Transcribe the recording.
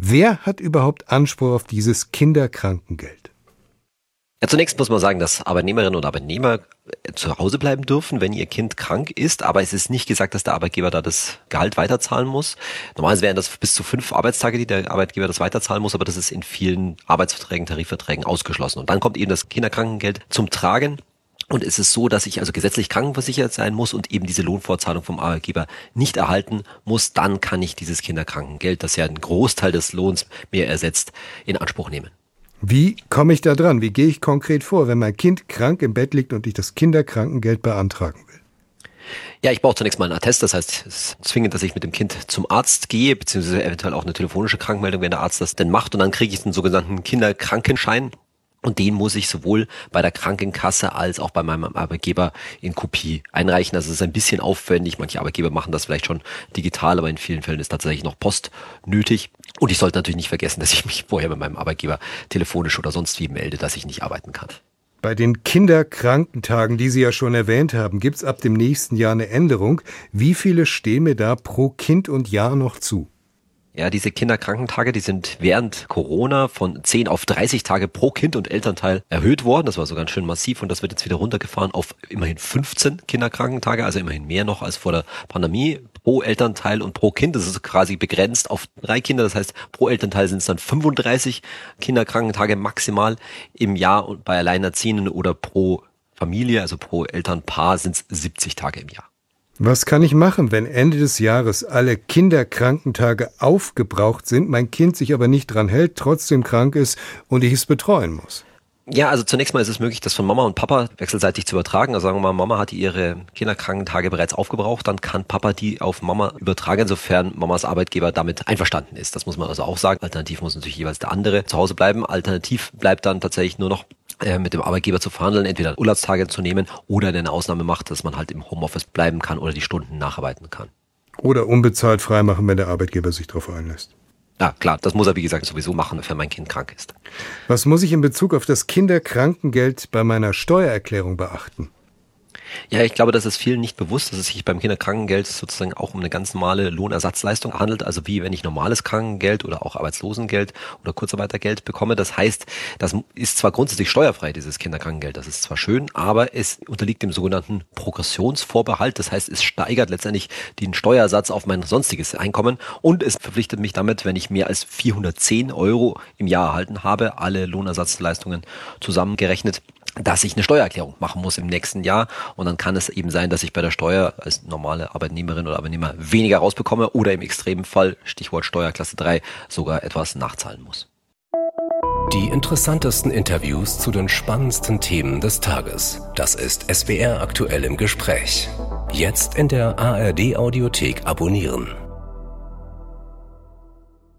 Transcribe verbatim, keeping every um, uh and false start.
Wer hat überhaupt Anspruch auf dieses Kinderkrankengeld? Ja, zunächst muss man sagen, dass Arbeitnehmerinnen und Arbeitnehmer zu Hause bleiben dürfen, wenn ihr Kind krank ist. Aber es ist nicht gesagt, dass der Arbeitgeber da das Gehalt weiterzahlen muss. Normalerweise wären das bis zu fünf Arbeitstage, die der Arbeitgeber das weiterzahlen muss. Aber das ist in vielen Arbeitsverträgen, Tarifverträgen ausgeschlossen. Und dann kommt eben das Kinderkrankengeld zum Tragen. Und es ist so, dass ich also gesetzlich krankenversichert sein muss und eben diese Lohnfortzahlung vom Arbeitgeber nicht erhalten muss. Dann kann ich dieses Kinderkrankengeld, das ja einen Großteil des Lohns mehr ersetzt, in Anspruch nehmen. Wie komme ich da dran? Wie gehe ich konkret vor, wenn mein Kind krank im Bett liegt und ich das Kinderkrankengeld beantragen will? Ja, ich brauche zunächst mal einen Attest. Das heißt, es ist zwingend, dass ich mit dem Kind zum Arzt gehe, beziehungsweise eventuell auch eine telefonische Krankmeldung, wenn der Arzt das denn macht. Und dann kriege ich den sogenannten Kinderkrankenschein. Und den muss ich sowohl bei der Krankenkasse als auch bei meinem Arbeitgeber in Kopie einreichen. Also es ist ein bisschen aufwendig. Manche Arbeitgeber machen das vielleicht schon digital, aber in vielen Fällen ist tatsächlich noch Post nötig. Und ich sollte natürlich nicht vergessen, dass ich mich vorher bei meinem Arbeitgeber telefonisch oder sonst wie melde, dass ich nicht arbeiten kann. Bei den Kinderkrankentagen, die Sie ja schon erwähnt haben, gibt es ab dem nächsten Jahr eine Änderung. Wie viele stehen mir da pro Kind und Jahr noch zu? Ja, diese Kinderkrankentage, die sind während Corona von zehn auf dreißig Tage pro Kind und Elternteil erhöht worden. Das war so ganz schön massiv und das wird jetzt wieder runtergefahren auf immerhin fünfzehn Kinderkrankentage, also immerhin mehr noch als vor der Pandemie pro Elternteil und pro Kind. Das ist quasi begrenzt auf drei Kinder. Das heißt, pro Elternteil sind es dann fünfunddreißig Kinderkrankentage maximal im Jahr und bei Alleinerziehenden oder pro Familie, also pro Elternpaar sind es siebzig Tage im Jahr. Was kann ich machen, wenn Ende des Jahres alle Kinderkrankentage aufgebraucht sind, mein Kind sich aber nicht dran hält, trotzdem krank ist und ich es betreuen muss? Ja, also zunächst mal ist es möglich, das von Mama und Papa wechselseitig zu übertragen. Also sagen wir mal, Mama hat ihre Kinderkrankentage bereits aufgebraucht, dann kann Papa die auf Mama übertragen, sofern Mamas Arbeitgeber damit einverstanden ist. Das muss man also auch sagen. Alternativ muss natürlich jeweils der andere zu Hause bleiben. Alternativ bleibt dann tatsächlich nur noch äh, mit dem Arbeitgeber zu verhandeln, entweder Urlaubstage zu nehmen oder eine Ausnahme macht, dass man halt im Homeoffice bleiben kann oder die Stunden nacharbeiten kann. Oder unbezahlt freimachen, wenn der Arbeitgeber sich darauf einlässt. Ja, klar, das muss er, wie gesagt, sowieso machen, wenn mein Kind krank ist. Was muss ich in Bezug auf das Kinderkrankengeld bei meiner Steuererklärung beachten? Ja, ich glaube, das ist vielen nicht bewusst, dass es sich beim Kinderkrankengeld sozusagen auch um eine ganz normale Lohnersatzleistung handelt, also wie wenn ich normales Krankengeld oder auch Arbeitslosengeld oder Kurzarbeitergeld bekomme. Das heißt, das ist zwar grundsätzlich steuerfrei, dieses Kinderkrankengeld, das ist zwar schön, aber es unterliegt dem sogenannten Progressionsvorbehalt. Das heißt, es steigert letztendlich den Steuersatz auf mein sonstiges Einkommen und es verpflichtet mich damit, wenn ich mehr als vierhundertzehn Euro im Jahr erhalten habe, alle Lohnersatzleistungen zusammengerechnet, dass ich eine Steuererklärung machen muss im nächsten Jahr. Und dann kann es eben sein, dass ich bei der Steuer als normale Arbeitnehmerin oder Arbeitnehmer weniger rausbekomme oder im extremen Fall, Stichwort Steuerklasse drei, sogar etwas nachzahlen muss. Die interessantesten Interviews zu den spannendsten Themen des Tages. Das ist S W R aktuell im Gespräch. Jetzt in der A R D Audiothek abonnieren.